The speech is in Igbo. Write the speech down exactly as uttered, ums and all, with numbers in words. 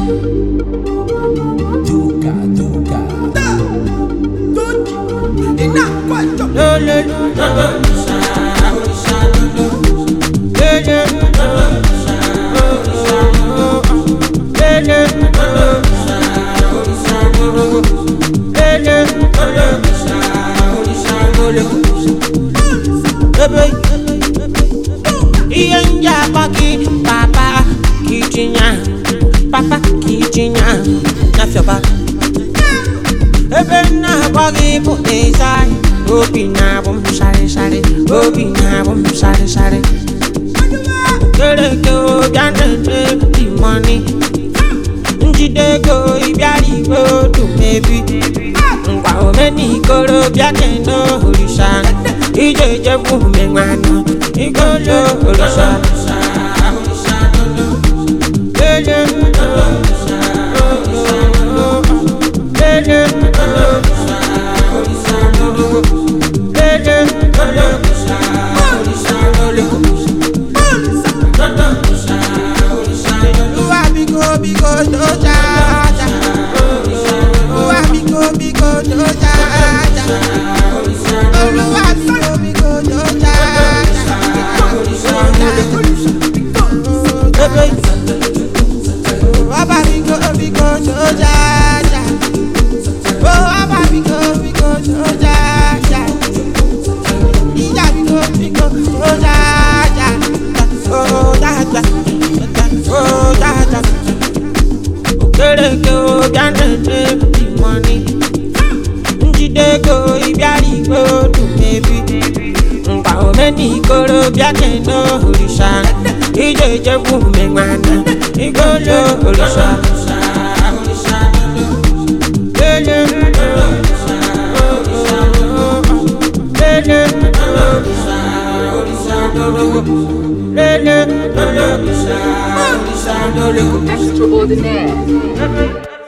Duca, Duca. Iyanja baki papa kichinya papa kichinya na fioba ebe na bagi poteza obi na bom share share obi na bom share share kere ko jande di money njide go ibiari go to baby ngwa o meni koro biake no orisha ijeje bu me ngwana igolo orisha lele Ikoro biake no orisha ijeje bu me ngwana igolo orisha lele lele lele Extraordinaire.